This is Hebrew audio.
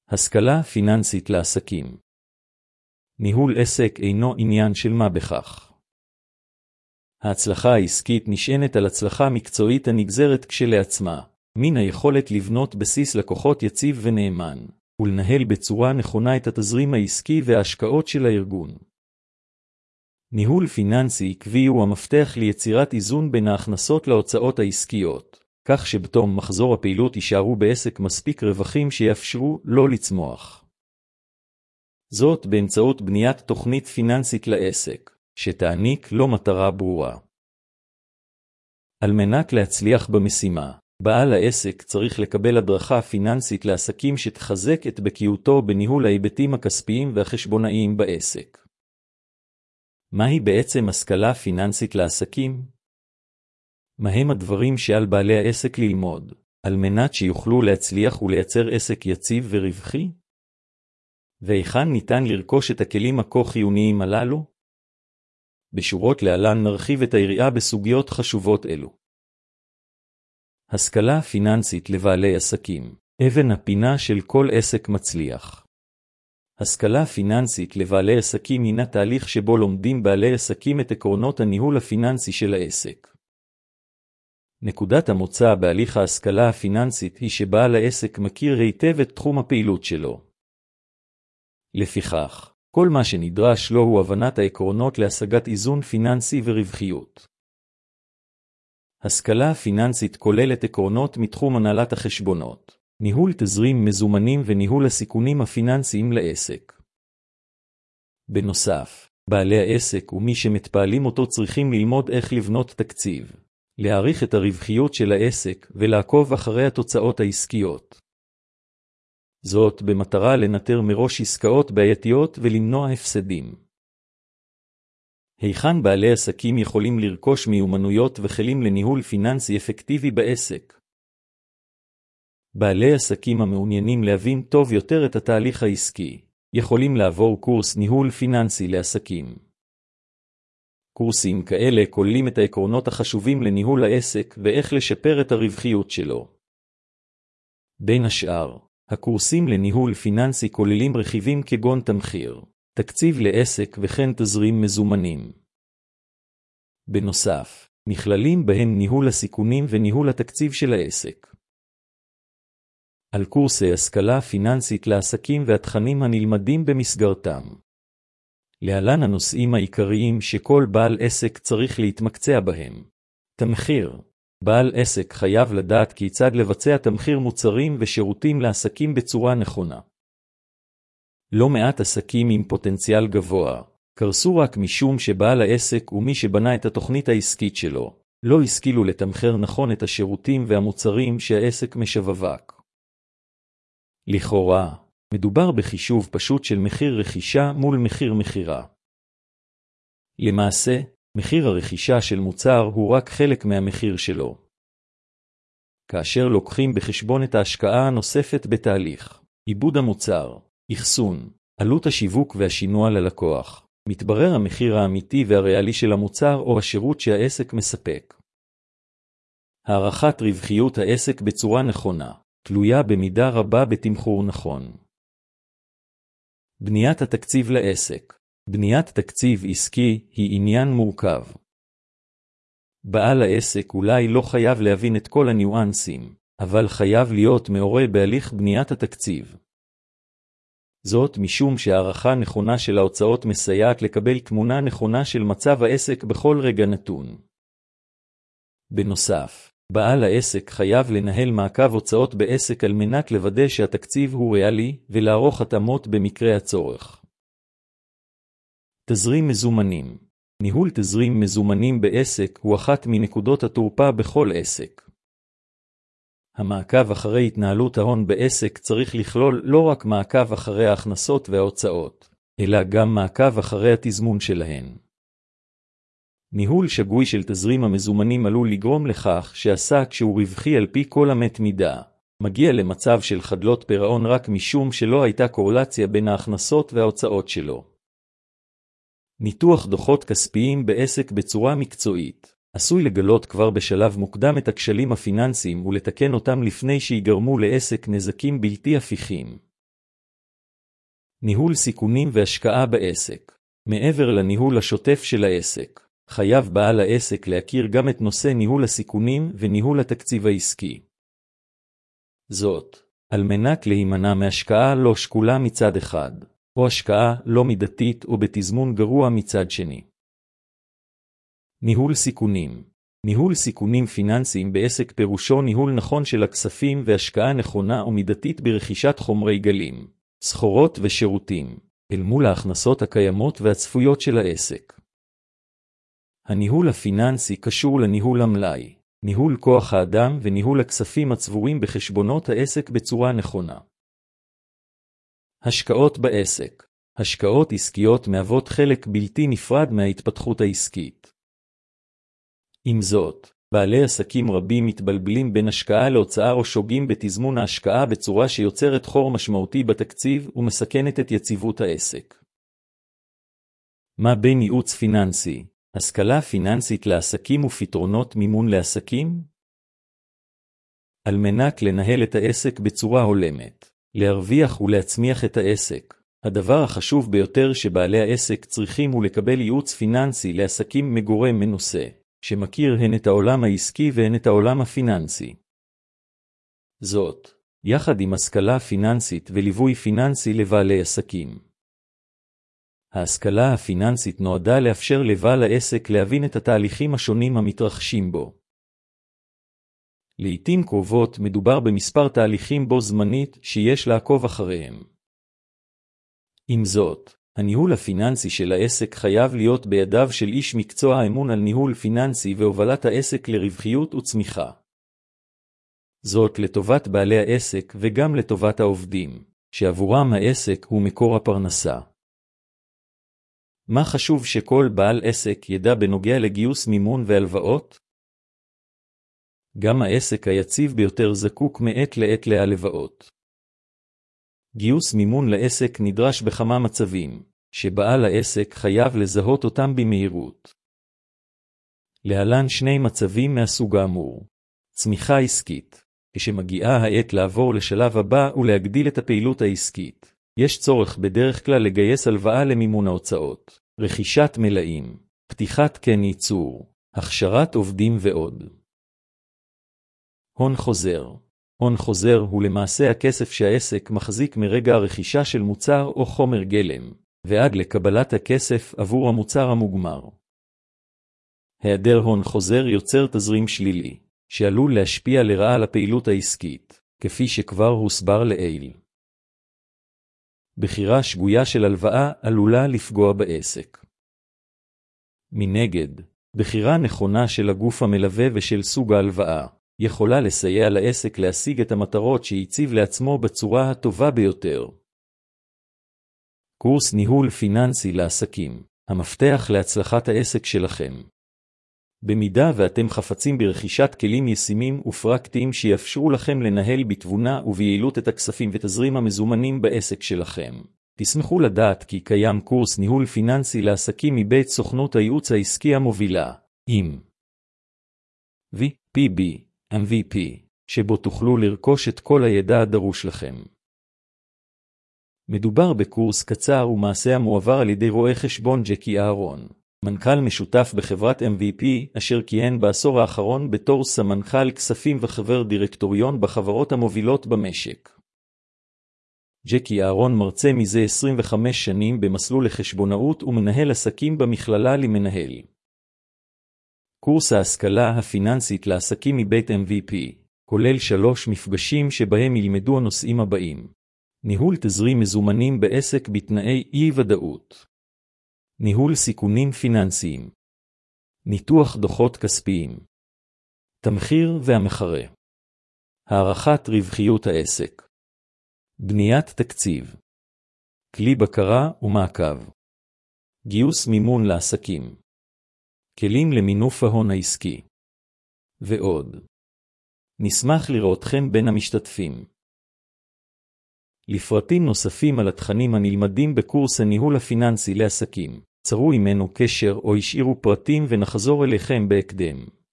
השכלה פיננסית לעסקים. ניהול עסק אינו עניין של מה בכך. ההצלחה העסקית נשענת על הצלחה מקצועית הנגזרת כשלעצמה, מן היכולת לבנות בסיס לקוחות יציב ונאמן, ולנהל בצורה נכונה את התזרים העסקי וההשקעות של הארגון. ניהול פיננסי עקבי הוא המפתח ליצירת איזון בין ההכנסות להוצאות העסקיות, כך שבתום מחזור הפעילות יישארו בעסק מספיק רווחים שיאפשרו לא לצמוח. זאת באמצעות בניית תוכנית פיננסית לעסק, שתעניק לו מטרה ברורה. על מנת להצליח במשימה, בעל העסק צריך לקבל הדרכה פיננסית לעסקים שתחזק את בקיאותו בניהול ההיבטים הכספיים והחשבונאיים בעסק. מהי בעצם השכלה פיננסית לעסקים? מהם הדברים שעל בעלי העסק ללמוד, על מנת שיוכלו להצליח ולייצר עסק יציב ורווחי? והיכן ניתן לרכוש את הכלים הכה חיוניים הללו? בשורות להלן נרחיב את היריעה בסוגיות חשובות אלו. השכלה פיננסית לבעלי עסקים, אבן הפינה של כל עסק מצליח. השכלה פיננסית לבעלי עסקים הינה תהליך שבו לומדים בעלי עסקים את עקרונות הניהול הפיננסי של העסק. נקודת המוצא בהליך ההשכלה הפיננסית היא שבעל העסק מכיר היטב את תחום הפעילות שלו. לפיכך, כל מה שנדרש לו הוא הבנת העקרונות להשגת איזון פיננסי ורווחיות. השכלה פיננסית כוללת עקרונות מתחום הנהלת החשבונות, ניהול תזרים מזומנים וניהול הסיכונים הפיננסיים לעסק. בנוסף, בעלי העסק ומי שמתפעלים אותו צריכים ללמוד איך לבנות תקציב, להעריך את הרווחיות של העסק ולעקוב אחרי התוצאות העסקיות. זאת במטרה לנטר מראש עסקאות בעייתיות ולמנוע הפסדים. היכן בעלי עסקים יכולים לרכוש מיומנויות וכלים לניהול פיננסי אפקטיבי בעסק? בעלי עסקים המעוניינים להבין טוב יותר את התהליך העסקי, יכולים לעבור קורס ניהול פיננסי לעסקים. קורסים כאלה כוללים את העקרונות החשובים לניהול העסק ואיך לשפר את הרווחיות שלו. בין השאר, הקורסים לניהול פיננסי כוללים רכיבים כגון תמחיר, תקציב לעסק וכן תזרים מזומנים. בנוסף, נכללים בהם ניהול הסיכונים וניהול התקציב של העסק. על קורסי השכלה פיננסית לעסקים והתכנים הנלמדים במסגרתם. להלן הנושאים העיקריים שכל בעל עסק צריך להתמקצע בהם. תמחיר. בעל עסק חייב לדעת כיצד לבצע תמחיר מוצרים ושירותים לעסקים בצורה נכונה. לא מעט עסקים עם פוטנציאל גבוה קרסו רק משום שבעל העסק ומי שבנה את התוכנית העסקית שלו לא השכילו לתמחר נכון את השירותים והמוצרים שהעסק משווק. לכאורה, מדובר בחישוב פשוט של מחיר רכישה מול מחיר מחירה. למעשה, מחיר הרכישה של מוצר הוא רק חלק מהמחיר שלו. כאשר לוקחים בחשבון את ההשקעה הנוספת בתהליך, עיבוד המוצר, אחסון, עלות השיווק והשינוע ללקוח, מתברר המחיר האמיתי והריאלי של המוצר או השירות שהעסק מספק. הערכת רווחיות העסק בצורה נכונה, תלויה במידה רבה בתמחור נכון. בניית התקציב לעסק. בניית תקציב עסקי היא עניין מורכב. בעל העסק אולי לא חייב להבין את כל הניואנסים, אבל חייב להיות מעורה בהליך בניית התקציב. זאת משום שהערכה נכונה של ההוצאות מסייעת לקבל תמונה נכונה של מצב העסק בכל רגע נתון. בנוסף, בעל העסק חייב לנהל מעקב הוצאות בעסק על מנת לוודא שהתקציב הוא ריאלי ולערוך התאמות במקרה הצורך. תזרים מזומנים. ניהול תזרים מזומנים בעסק הוא אחת מנקודות התורפה בכל עסק. המעקב אחרי התנהלות ההון בעסק צריך לכלול לא רק מעקב אחרי ההכנסות וההוצאות, אלא גם מעקב אחרי התזמון שלהן. ניהול שגוי של תזרים המזומנים עלול לגרום לכך שעסק שהוא רווחי על פי כל אמת מידה, מגיע למצב של חדלות פירעון רק משום שלא הייתה קורלציה בין ההכנסות וההוצאות שלו. ניתוח דוחות כספיים בעסק בצורה מקצועית עשוי לגלות כבר בשלב מוקדם את הכשלים הפיננסיים ולתקן אותם לפני שיגרמו לעסק נזקים בלתי הפיכים. ניהול סיכונים והשקעה בעסק. מעבר לניהול השוטף של העסק, חייב בעל העסק להכיר גם את נושא ניהול הסיכונים וניהול התקציב העסקי. זאת, על מנת להימנע מהשקעה לא שקולה מצד אחד, או השקעה לא מידתית או בתזמון גרוע מצד שני. ניהול סיכונים. ניהול סיכונים פיננסיים בעסק פירושו ניהול נכון של הכספים והשקעה נכונה ומידתית ברכישת חומרי גלים, סחורות ושירותים, אל מול ההכנסות הקיימות והצפויות של העסק. הניהול הפיננסי קשור לניהול המלאי, ניהול כוח האדם וניהול הכספים הצבורים בחשבונות העסק בצורה נכונה. השקעות בעסק. השקעות עסקיות מהוות חלק בלתי נפרד מההתפתחות העסקית. עם זאת, בעלי עסקים רבים מתבלבלים בין השקעה להוצאה או שוגים בתזמון ההשקעה בצורה שיוצרת חור משמעותי בתקציב ומסכנת את יציבות העסק. מה בין ייעוץ פיננסי, השכלה פיננסית לעסקים ופתרונות מימון לעסקים? על מנת לנהל את העסק בצורה הולמת, להרוויח ולהצמיח את העסק, הדבר החשוב ביותר שבעלי העסק צריכים הוא לקבל ייעוץ פיננסי לעסקים מגורם מנוסה, שמכיר הן את העולם העסקי והן את העולם הפיננסי. זאת, יחד עם השכלה פיננסית וליווי פיננסי לבעלי עסקים. ההשכלה הפיננסית נועדה לאפשר לבעל העסק להבין את התהליכים השונים המתרחשים בו. לעתים קרובות מדובר במספר תהליכים בו זמנית שיש לעקוב אחריהם. עם זאת, הניהול הפיננסי של העסק חייב להיות בידיו של איש מקצוע האמון על ניהול פיננסי והובלת העסק לרווחיות וצמיחה. זאת לטובת בעלי העסק וגם לטובת העובדים, שעבורם העסק הוא מקור הפרנסה. מה חשוב שכל בעל עסק ידע בנוגע לגיוס מימון והלוואות? גם העסק היציב ביותר זקוק מעת לעת להלוואות. גיוס מימון לעסק נדרש בכמה מצבים, שבעל העסק חייב לזהות אותם במהירות. להלן שני מצבים מהסוג האמור. צמיחה עסקית. כשמגיעה העת לעבור לשלב הבא ולהגדיל את הפעילות העסקית, יש צורך בדרך כלל לגייס הלוואה למימון ההוצאות, רכישת מלאים, פתיחת קן ייצור, הכשרת עובדים ועוד. הון חוזר. הון חוזר הוא למעשה הכסף שהעסק מחזיק מרגע הרכישה של מוצר או חומר גלם, ועד לקבלת הכסף עבור המוצר המוגמר. היעדר הון חוזר יוצר תזרים שלילי, שעלול להשפיע לרעה על הפעילות העסקית, כפי שכבר הוסבר לעיל. בחירה שגויה של הלוואה עלולה לפגוע בעסק. מנגד, בחירה נכונה של הגוף המלווה ושל סוג ההלוואה, יכולה לסייע לעסק להשיג את המטרות שהציב לעצמו בצורה הטובה ביותר. קורס ניהול פיננסי לעסקים, המפתח להצלחת העסק שלכם. במידה ואתם חפצים ברכישת כלים ישימים ופרקטיים שיאפשרו לכם לנהל בתבונה וביעילות את הכספים ותזרים המזומנים בעסק שלכם, תשמחו לדעת כי קיים קורס ניהול פיננסי לעסקים מבית סוכנות הייעוץ העסקי המובילה, עם VPB, MVP, שבו תוכלו לרכוש את כל הידע הדרוש לכם. מדובר בקורס קצר ומעשה המועבר על ידי רואה חשבון ג'קי אהרון, מנכ"ל משותף בחברת MVP, אשר כיהן בעשור האחרון בתור סמנכ"ל כספים וחבר דירקטוריון בחברות המובילות במשק. ג'קי אהרון מרצה מזה 25 שנים במסלול לחשבונאות ומנהל עסקים במכללה למנהל. קורס ההשכלה הפיננסית לעסקים מבית MVP, כולל 3 מפגשים שבהם ילמדו הנושאים הבאים. ניהול תזרים מזומנים בעסק בתנאי אי-ודאות. ניהול סיכונים פיננסיים. ניתוח דוחות כספיים. תמחיר והמחרה. הערכת רווחיות העסק. בניית תקציב. כלי בקרה ומעקב. גיוס מימון לעסקים. כלים למינוף ההון העסקי. ועוד. נשמח לראותכם בין המשתתפים. לפרטים נוספים על התכנים הנלמדים בקורס הניהול הפיננסי לעסקים, צרו עמנו קשר או השאירו פרטים ונחזור אליכם בהקדם.